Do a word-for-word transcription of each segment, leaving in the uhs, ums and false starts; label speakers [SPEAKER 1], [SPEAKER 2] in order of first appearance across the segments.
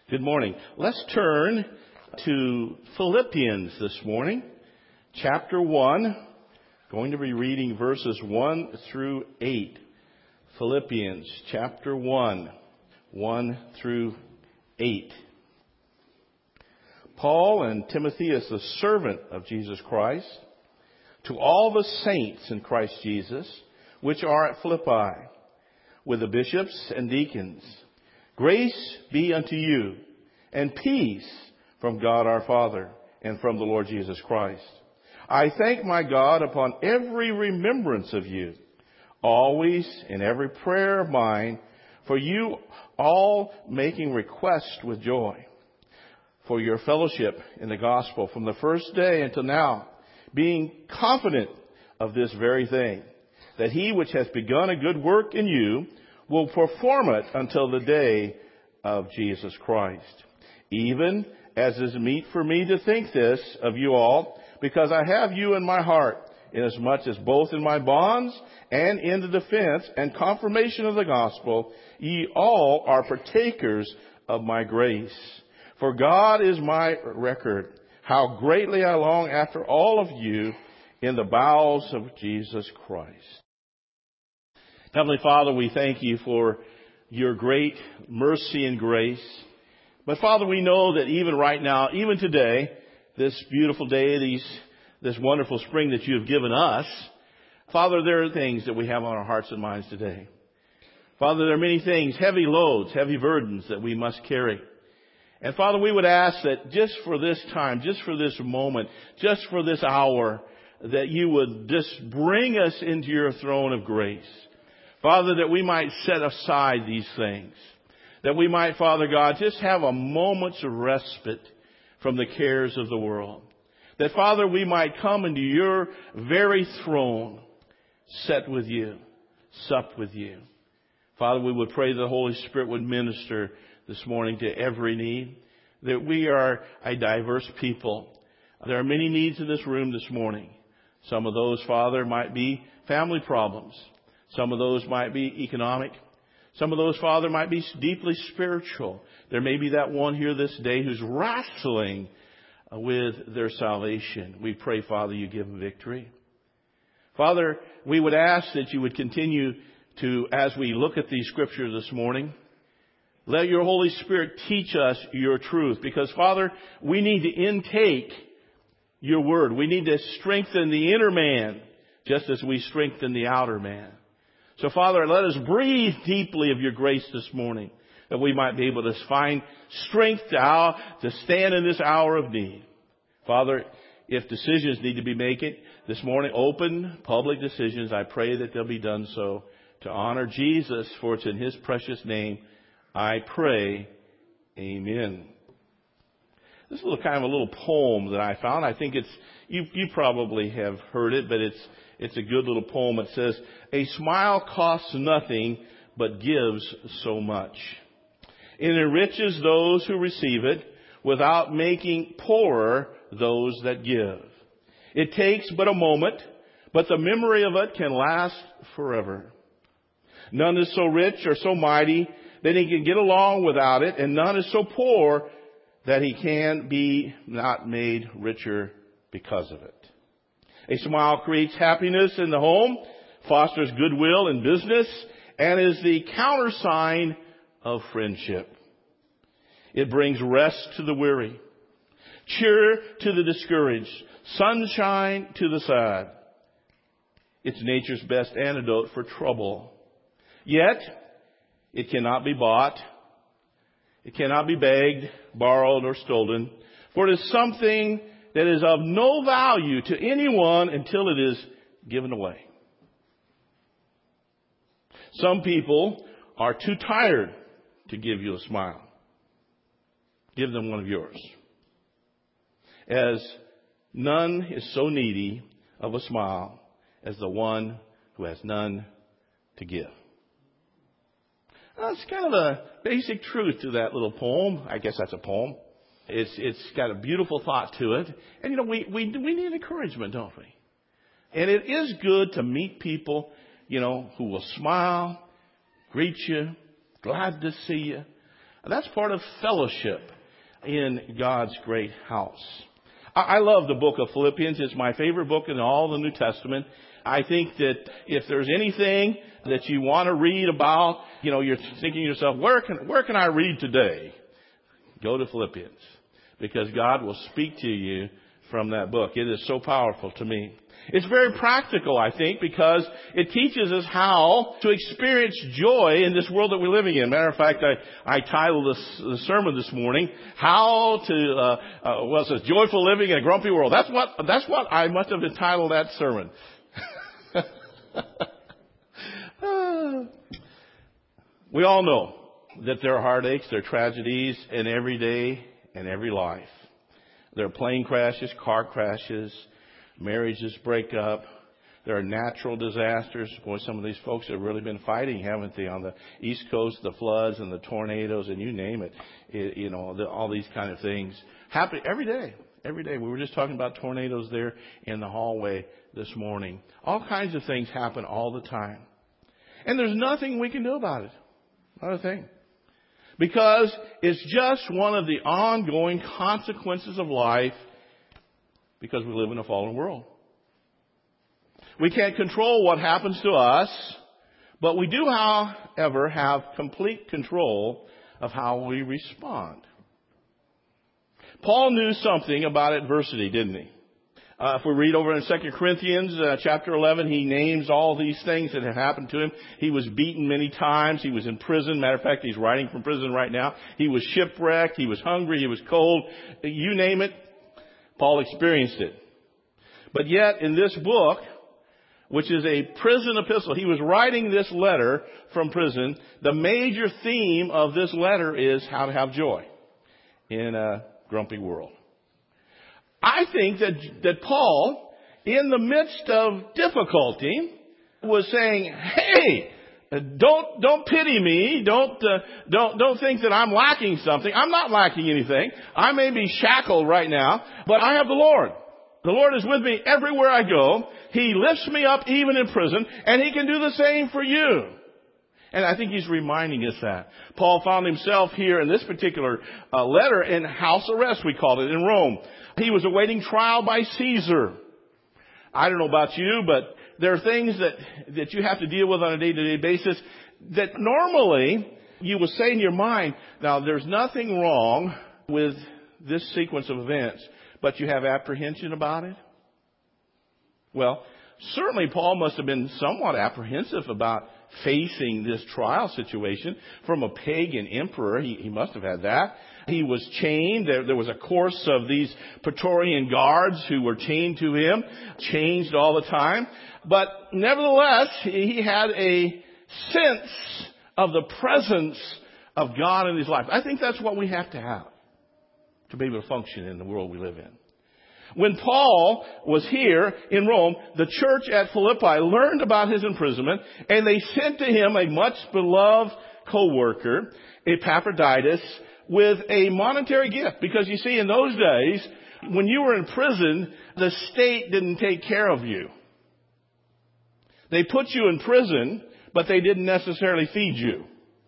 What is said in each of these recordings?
[SPEAKER 1] Good morning. Let's turn to Philippians this morning, chapter one. Going to be reading verses one through eight. Philippians chapter one, one through eight. Paul and Timothy, as the servant of Jesus Christ, to all the saints in Christ Jesus, which are at Philippi, with the bishops and deacons, grace be unto you, and peace from God our Father, and from the Lord Jesus Christ. I thank my God upon every remembrance of you, always in every prayer of mine, for you all making request with joy, for your fellowship in the gospel from the first day until now, being confident of this very thing, that he which has begun a good work in you will perform it until the day of Jesus Christ. Even as is meet for me to think this of you all, because I have you in my heart, inasmuch as both in my bonds and in the defense and confirmation of the gospel, ye all are partakers of my grace. For God is my record, how greatly I long after all of you in the bowels of Jesus Christ. Heavenly Father, we thank you for your great mercy and grace. But Father, we know that even right now, even today, this beautiful day, these, this wonderful spring that you have given us, Father, there are things that we have on our hearts and minds today. Father, there are many things, heavy loads, heavy burdens that we must carry. And Father, we would ask that just for this time, just for this moment, just for this hour, that you would just bring us into your throne of grace. Father, that we might set aside these things. That we might, Father God, just have a moment's respite from the cares of the world. That, Father, we might come into your very throne, set with you, sup with you. Father, we would pray that the Holy Spirit would minister this morning to every need. That we are a diverse people. There are many needs in this room this morning. Some of those, Father, might be family problems. Some of those might be economic. Some of those, Father, might be deeply spiritual. There may be that one here this day who's wrestling with their salvation. We pray, Father, you give them victory. Father, we would ask that you would continue to, as we look at these scriptures this morning, let your Holy Spirit teach us your truth. Because, Father, we need to intake your word. We need to strengthen the inner man just as we strengthen the outer man. So, Father, let us breathe deeply of your grace this morning, that we might be able to find strength to, to stand in this hour of need. Father, if decisions need to be made this morning, open public decisions, I pray that they'll be done so to honor Jesus, for it's in his precious name I pray. Amen. This is a little kind of a little poem that I found. I think it's, you, you probably have heard it, but it's, it's a good little poem. It says, a smile costs nothing, but gives so much. It enriches those who receive it without making poorer those that give. It takes but a moment, but the memory of it can last forever. None is so rich or so mighty that he can get along without it, and none is so poor that he can be not made richer because of it. A smile creates happiness in the home, fosters goodwill in business, and is the countersign of friendship. It brings rest to the weary, cheer to the discouraged, sunshine to the sad. It's nature's best antidote for trouble. Yet, it cannot be bought. It cannot be begged, borrowed, or stolen, for it is something that is of no value to anyone until it is given away. Some people are too tired to give you a smile. Give them one of yours. As none is so needy of a smile as the one who has none to give. That's kind of a basic truth to that little poem. I guess that's a poem. It's it's got a beautiful thought to it. And, you know, we, we, we need encouragement, don't we? And it is good to meet people, you know, who will smile, greet you, glad to see you. That's part of fellowship in God's great house. I love the book of Philippians. It's my favorite book in all the New Testament. I think that if there's anything that you want to read about, you know, you're thinking to yourself, where can, where can I read today? Go to Philippians, because God will speak to you from that book. It is so powerful to me. It's very practical, I think, because it teaches us how to experience joy in this world that we're living in. Matter of fact, I, I titled this, the sermon this morning, How to, uh, uh, well, it says, Joyful Living in a Grumpy World. That's what, that's what I must have entitled that sermon. We all know that there are heartaches, there are tragedies in every day and every life. There are plane crashes, car crashes, marriages break up. There are natural disasters. Boy, some of these folks have really been fighting, haven't they, on the East Coast, the floods and the tornadoes and you name it. it you know, the, all these kind of things happen every day. Every day. We were just talking about tornadoes there in the hallway this morning. All kinds of things happen all the time. And there's nothing we can do about it. Not a thing. Because it's just one of the ongoing consequences of life, because we live in a fallen world. We can't control what happens to us, but we do, however, have complete control of how we respond. Paul knew something about adversity, didn't he? Uh, if we read over in Second Corinthians uh, chapter eleven, he names all these things that had happened to him. He was beaten many times. He was in prison. Matter of fact, he's writing from prison right now. He was shipwrecked. He was hungry. He was cold. You name it, Paul experienced it. But yet, in this book, which is a prison epistle, he was writing this letter from prison. The major theme of this letter is how to have joy in a grumpy world. I think that, that Paul, in the midst of difficulty, was saying, hey, don't, don't pity me. Don't, uh, don't, don't think that I'm lacking something. I'm not lacking anything. I may be shackled right now, but I have the Lord. The Lord is with me everywhere I go. He lifts me up even in prison, and He can do the same for you. And I think he's reminding us that. Paul found himself here in this particular uh, letter in house arrest, we called it, in Rome. He was awaiting trial by Caesar. I don't know about you, but there are things that, that you have to deal with on a day-to-day basis that normally you would say in your mind, now there's nothing wrong with this sequence of events, but you have apprehension about it. Well, certainly Paul must have been somewhat apprehensive about facing this trial situation from a pagan emperor. He, he must have had that. He was chained. There, there was a course of these Praetorian guards who were chained to him, changed all the time. But nevertheless, he had a sense of the presence of God in his life. I think that's what we have to have to be able to function in the world we live in. When Paul was here in Rome, the church at Philippi learned about his imprisonment, and they sent to him a much beloved co-worker, Epaphroditus, with a monetary gift. Because you see, in those days, when you were in prison, the state didn't take care of you. They put you in prison, but they didn't necessarily feed you.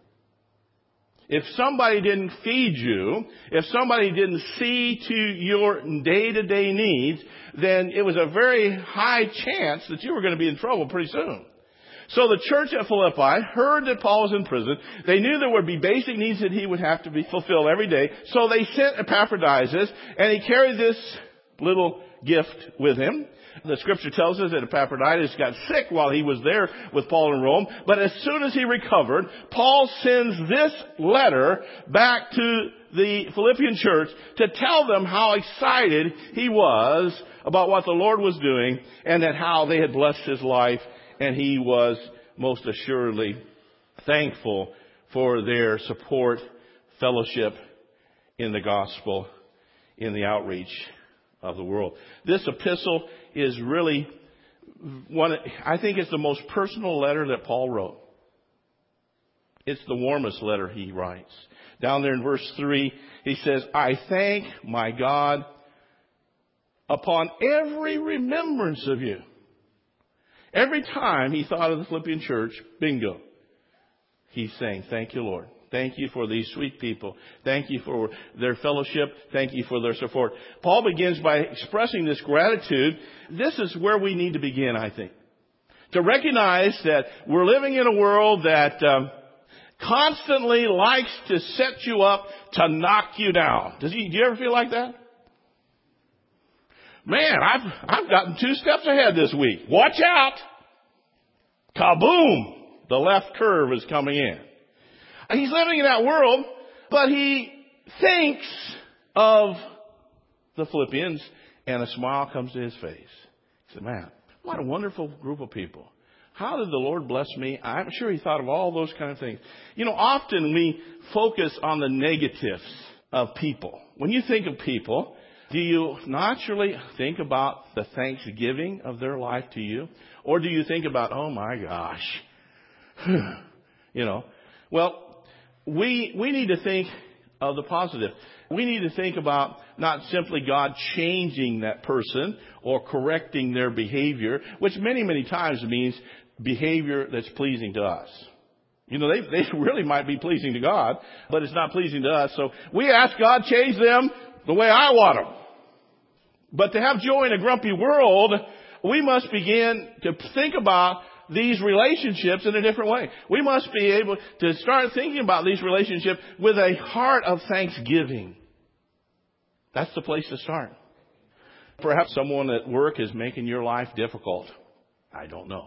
[SPEAKER 1] If somebody didn't feed you, if somebody didn't see to your day-to-day needs, then it was a very high chance that you were going to be in trouble pretty soon. So the church at Philippi heard that Paul was in prison. They knew there would be basic needs that he would have to be fulfilled every day. So they sent Epaphroditus, and he carried this little gift with him. The scripture tells us that Epaphroditus got sick while he was there with Paul in Rome. But as soon as he recovered, Paul sends this letter back to the Philippian church to tell them how excited he was about what the Lord was doing, and that how they had blessed his life, and he was most assuredly thankful for their support, fellowship in the gospel, in the outreach of the world. This epistle is really one, I think it's the most personal letter that Paul wrote. It's the warmest letter he writes. Down there in verse three, he says, I thank my God upon every remembrance of you. Every time he thought of the Philippian church, bingo, he's saying, thank you, Lord. Thank you for these sweet people. Thank you for their fellowship. Thank you for their support. Paul begins by expressing this gratitude. This is where we need to begin, I think. To recognize that we're living in a world that um, constantly likes to set you up to knock you down. Does he, do you ever feel like that? Man, I've, I've gotten two steps ahead this week. Watch out. Kaboom. The left curve is coming in. He's living in that world, but he thinks of the Philippians, and a smile comes to his face. He said, man, what a wonderful group of people. How did the Lord bless me? I'm sure he thought of all those kind of things. You know, often we focus on the negatives of people. When you think of people, do you naturally think about the thanksgiving of their life to you? Or do you think about, oh my gosh, you know, well, we, we need to think of the positive. We need to think about not simply God changing that person or correcting their behavior, which many, many times means behavior that's pleasing to us. You know, they, they really might be pleasing to God, but it's not pleasing to us. So we ask God, change them the way I want them. But to have joy in a grumpy world, we must begin to think about these relationships in a different way. We must be able to start thinking about these relationships with a heart of thanksgiving. That's the place to start. Perhaps someone at work is making your life difficult. I don't know.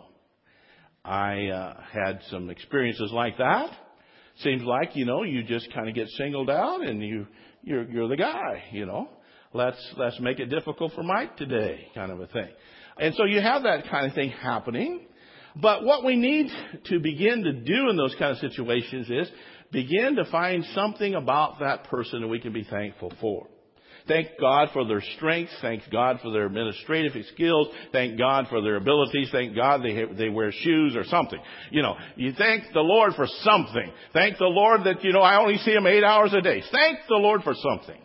[SPEAKER 1] I uh, had some experiences like that. Seems like, you know, you just kind of get singled out and you, you're, you're the guy, you know. Let's, let's make it difficult for Mike today, kind of a thing. And so you have that kind of thing happening. But what we need to begin to do in those kind of situations is begin to find something about that person that we can be thankful for. Thank God for their strength. Thank God for their administrative skills. Thank God for their abilities. Thank God they they wear shoes or something. You know, you thank the Lord for something. Thank the Lord that, you know, I only see him eight hours a day. Thank the Lord for something.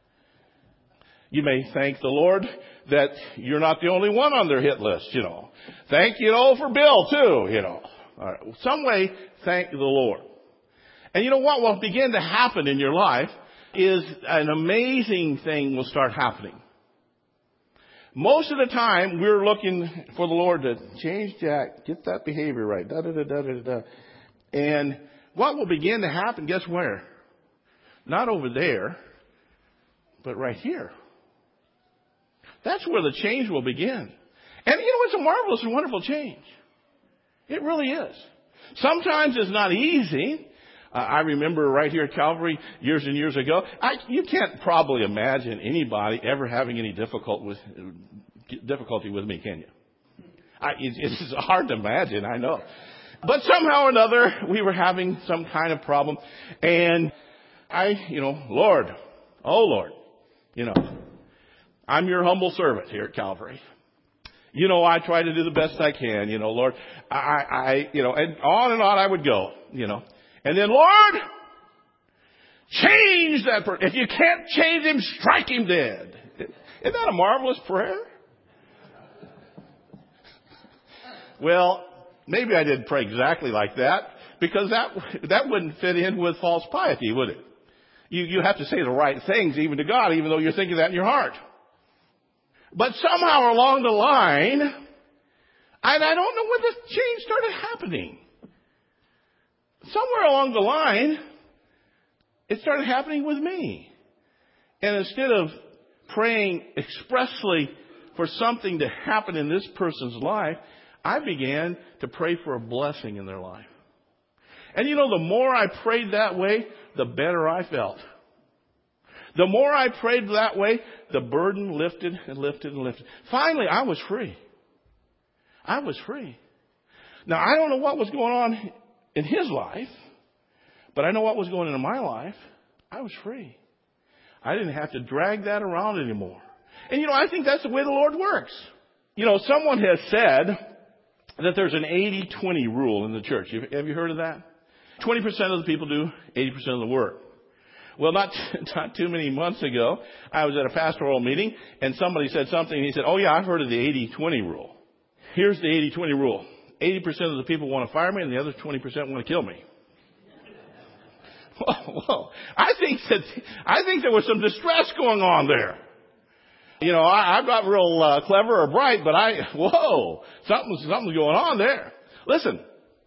[SPEAKER 1] You may thank the Lord that you're not the only one on their hit list, you know. Thank, you know, for Bill too, you know. All right. Some way, thank the Lord. And you know what will begin to happen in your life is an amazing thing will start happening. Most of the time, we're looking for the Lord to change Jack, get that behavior right, da da da da da da. And what will begin to happen, guess where? Not over there, but right here. That's where the change will begin. And you know, it's a marvelous and wonderful change. It really is. Sometimes it's not easy. Uh, I remember right here at Calvary years and years ago, I, you can't probably imagine anybody ever having any difficult with, difficulty with me, can you? I, it, it's hard to imagine, I know. But somehow or another, we were having some kind of problem. And I, you know, Lord, oh Lord, you know, I'm your humble servant here at Calvary. You know, I try to do the best I can, you know, Lord. I, I, you know, and on and on I would go, you know. And then, Lord, change that person. If you can't change him, strike him dead. Isn't that a marvelous prayer? Well, maybe I didn't pray exactly like that, because that that wouldn't fit in with false piety, would it? You you have to say the right things even to God, even though you're thinking that in your heart. But somehow along the line, and I don't know when this change started happening. Somewhere along the line, it started happening with me. And instead of praying expressly for something to happen in this person's life, I began to pray for a blessing in their life. And you know, the more I prayed that way, the better I felt. The more I prayed that way, the burden lifted and lifted and lifted. Finally, I was free. I was free. Now, I don't know what was going on in his life, but I know what was going on in my life. I was free. I didn't have to drag that around anymore. And you know, I think that's the way the Lord works. You know, someone has said that there's an eighty twenty rule in the church. Have you heard of that? twenty percent of the people do eighty percent of the work. Well, not, not too many months ago, I was at a pastoral meeting and somebody said something and he said, oh yeah, I've heard of the eighty twenty rule. Here's the eighty twenty rule. eighty percent of the people want to fire me and the other twenty percent want to kill me. Whoa, whoa. I think that, I think there was some distress going on there. You know, I, I'm not real uh, clever or bright, but I, whoa, something's, something's going on there. Listen,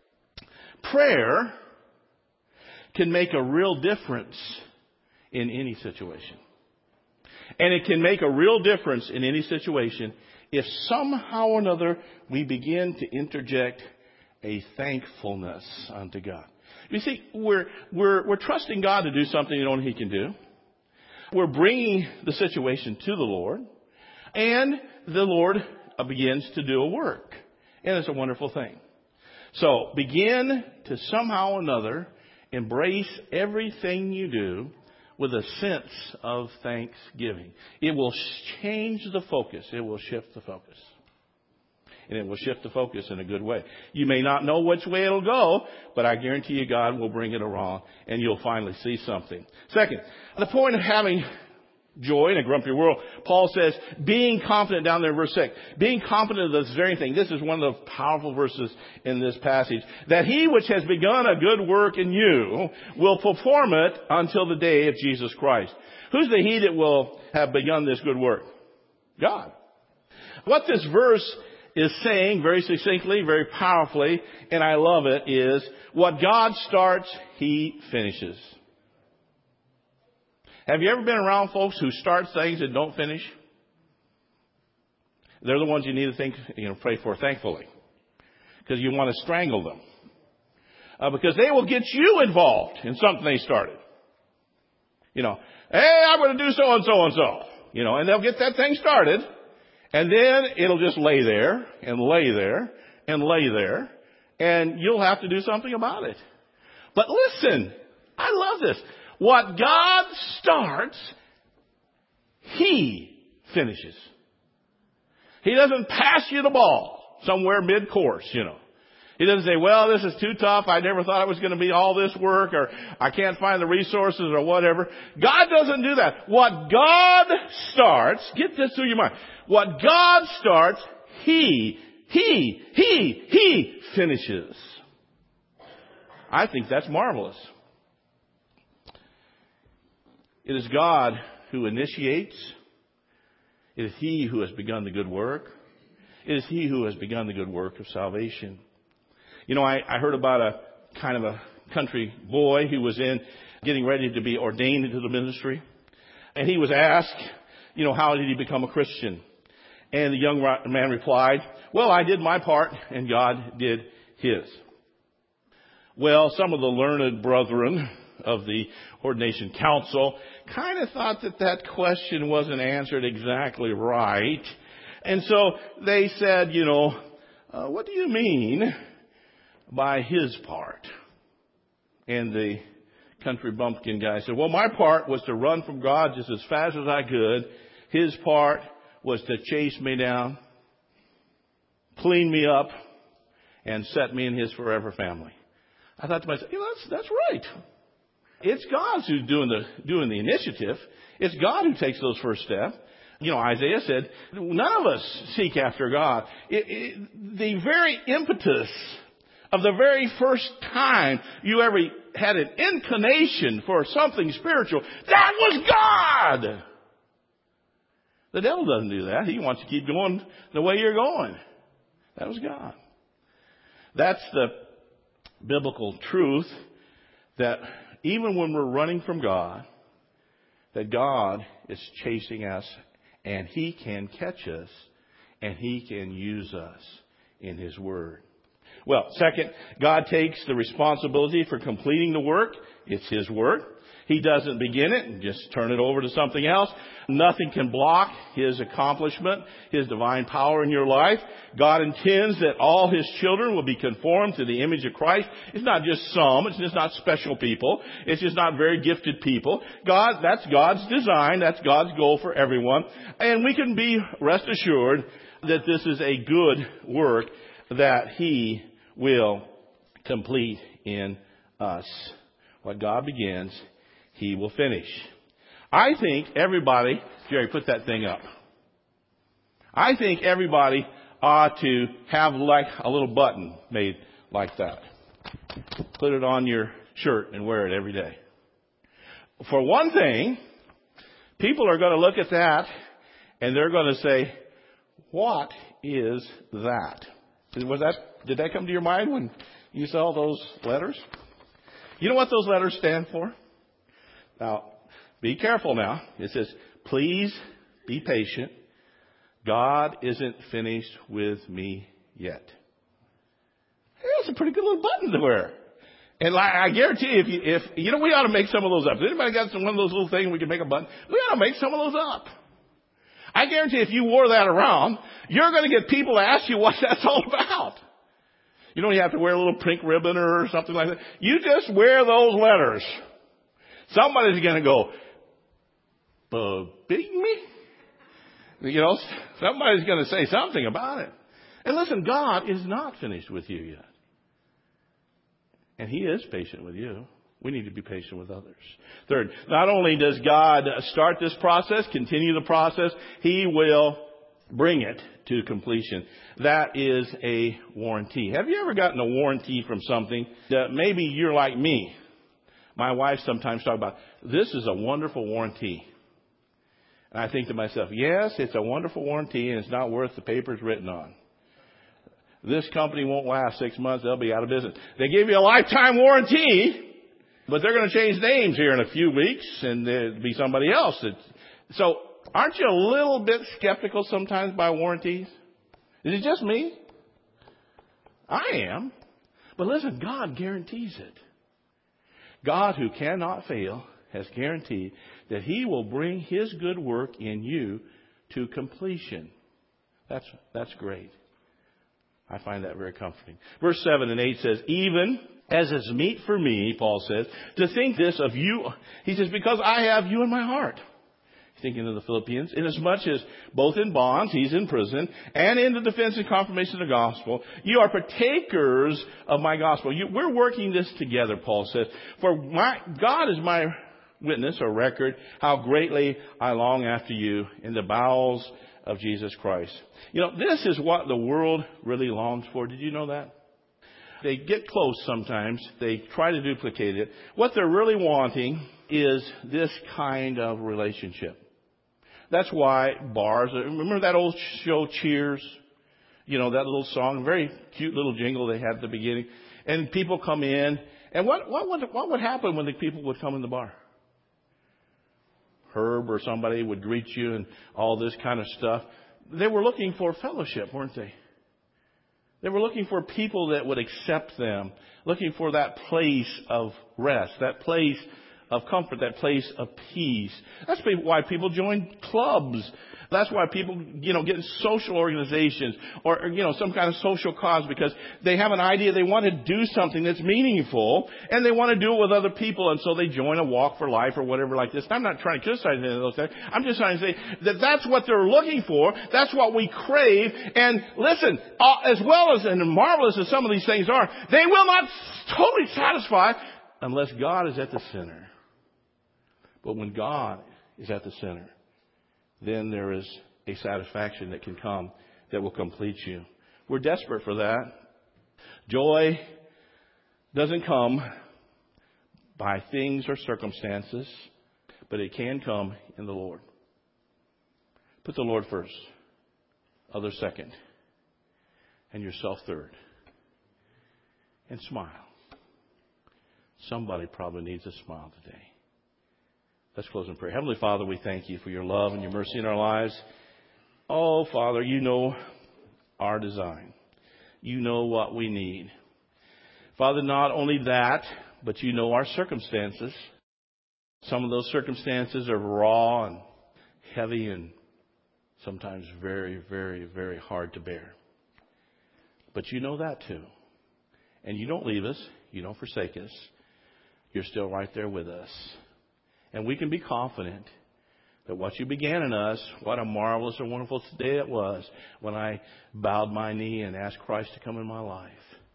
[SPEAKER 1] prayer can make a real difference in any situation. And it can make a real difference in any situation if somehow or another we begin to interject a thankfulness unto God. You see, we're, we're, we're trusting God to do something that only He can do. We're bringing the situation to the Lord, and the Lord begins to do a work. And it's a wonderful thing. So begin to somehow or another embrace everything you do with a sense of thanksgiving. It will change the focus. It will shift the focus. And it will shift the focus in a good way. You may not know which way it'll go, but I guarantee you God will bring it around and you'll finally see something. Second, the point of having joy in a grumpy world, Paul says, being confident down there in verse six, being confident of this very thing. This is one of the powerful verses in this passage. That He which has begun a good work in you will perform it until the day of Jesus Christ. Who's the He that will have begun this good work? God. What this verse is saying very succinctly, very powerfully, and I love it, is what God starts, He finishes. Have you ever been around folks who start things and don't finish? They're the ones you need to think, you know, pray for thankfully. Because you want to strangle them. Uh, because they will get you involved in something they started. You know, hey, I'm going to do so and so and so. You know, and they'll get that thing started. And then it'll just lay there and lay there and lay there. And you'll have to do something about it. But listen, I love this. What God starts, He finishes. He doesn't pass you the ball somewhere mid-course, you know. He doesn't say, well, this is too tough. I never thought it was going to be all this work, or I can't find the resources or whatever. God doesn't do that. What God starts, get this through your mind. What God starts, He, He, He, He finishes. I think that's marvelous. It is God who initiates. It is He who has begun the good work. It is He who has begun the good work of salvation. You know, I, I heard about a kind of a country boy who was in getting ready to be ordained into the ministry. And he was asked, you know, how did he become a Christian? And the young man replied, well, I did my part and God did His. Well, some of the learned brethren of the ordination council kind of thought that that question wasn't answered exactly right. And so they said, you know, uh, what do you mean by His part? And the country bumpkin guy said, well, my part was to run from God just as fast as I could. His part was to chase me down, clean me up, and set me in His forever family. I thought to myself, you know, that's, that's right. It's God who's doing the, doing the initiative. It's God who takes those first steps. You know, Isaiah said, none of us seek after God. It, it, the very impetus of the very first time you ever had an inclination for something spiritual, that was God. The devil doesn't do that. He wants to keep going the way you're going. That was God. That's the biblical truth, that even when we're running from God, that God is chasing us and He can catch us and He can use us in His Word. Well, second, God takes the responsibility for completing the work. It's His work. He doesn't begin it and just turn it over to something else. Nothing can block His accomplishment, His divine power in your life. God intends that all His children will be conformed to the image of Christ. It's not just some. It's just not special people. It's just not very gifted people. God, that's God's design. That's God's goal for everyone. And we can be rest assured that this is a good work that He will complete in us. What God begins, He will finish. I think everybody, Jerry, put that thing up. I think everybody ought to have like a little button made like that. Put it on your shirt and wear it every day. For one thing, people are going to look at that and they're going to say, what is that? Was that, did that come to your mind when you saw those letters? You know what those letters stand for? Now, be careful now. It says, please be patient. God isn't finished with me yet. Hey, that's a pretty good little button to wear. And I guarantee you, if you, if, you know, we ought to make some of those up. Has anybody got some, one of those little things we can make a button? We ought to make some of those up. I guarantee if you wore that around, you're going to get people to ask you what that's all about. You don't have to wear a little pink ribbon or something like that. You just wear those letters. Somebody's going to go, "Bugging me?" You know, somebody's going to say something about it. And listen, God is not finished with you yet. And He is patient with you. We need to be patient with others. Third, not only does God start this process, continue the process, He will bring it to completion. That is a warranty. Have you ever gotten a warranty from something that maybe you're like me? My wife sometimes talks about, this is a wonderful warranty. And I think to myself, yes, it's a wonderful warranty and it's not worth the paper it's written on. This company won't last six months. They'll be out of business. They give you a lifetime warranty, but they're going to change names here in a few weeks and there'll be somebody else. That, so aren't you a little bit skeptical sometimes by warranties? Is it just me? I am. But listen, God guarantees it. God, who cannot fail, has guaranteed that He will bring His good work in you to completion. That's, that's great. I find that very comforting. Verse seven and eight says, even as is meet for me, Paul says, to think this of you. He says, because I have you in my heart. Thinking of the Philippians, inasmuch as both in bonds, he's in prison, and in the defense and confirmation of the gospel, you are partakers of my gospel. You, we're working this together, Paul says. For my, God is my witness or record, how greatly I long after you in the bowels of Jesus Christ. You know, this is what the world really longs for. Did you know that? They get close sometimes. They try to duplicate it. What they're really wanting is this kind of relationship. That's why bars, remember that old show Cheers? You know, that little song, very cute little jingle they had at the beginning. And people come in. And what, what, would, what would happen when the people would come in the bar? Herb or somebody would greet you and all this kind of stuff. They were looking for fellowship, weren't they? They were looking for people that would accept them. Looking for that place of rest, that place of comfort, that place of peace. That's why people join clubs. That's why people, you know, get in social organizations or, you know, some kind of social cause, because they have an idea they want to do something that's meaningful and they want to do it with other people, and so they join a Walk for Life or whatever like this. And I'm not trying to criticize any of those things. I'm just trying to say that that's what they're looking for. That's what we crave. And listen, uh, as well as and marvelous as some of these things are, they will not totally satisfy unless God is at the center. But when God is at the center, then there is a satisfaction that can come that will complete you. We're desperate for that. Joy doesn't come by things or circumstances, but it can come in the Lord. Put the Lord first, others second, and yourself third. And smile. Somebody probably needs a smile today. Let's close in prayer. Heavenly Father, we thank you for your love and your mercy in our lives. Oh, Father, you know our design. You know what we need. Father, not only that, but you know our circumstances. Some of those circumstances are raw and heavy and sometimes very, very, very hard to bear. But you know that too. And you don't leave us. You don't forsake us. You're still right there with us. And we can be confident that what you began in us, what a marvelous and wonderful day it was when I bowed my knee and asked Christ to come in my life.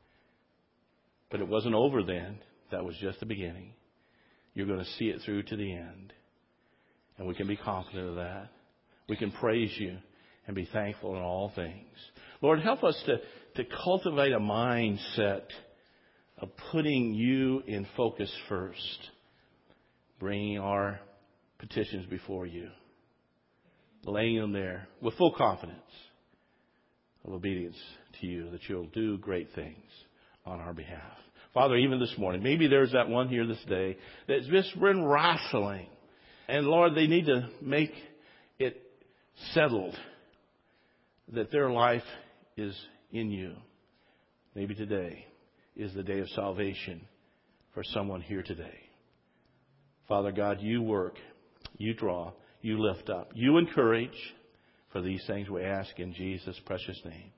[SPEAKER 1] But it wasn't over then. That was just the beginning. You're going to see it through to the end. And we can be confident of that. We can praise you and be thankful in all things. Lord, help us to, to cultivate a mindset of putting you in focus first. bringing our petitions before you, laying them there with full confidence of obedience to you, that you'll do great things on our behalf. Father, even this morning, maybe there's that one here this day that's just been wrestling. And Lord, they need to make it settled that their life is in you. Maybe today is the day of salvation for someone here today. Father God, you work, you draw, you lift up, you encourage. For these things we ask in Jesus' precious name.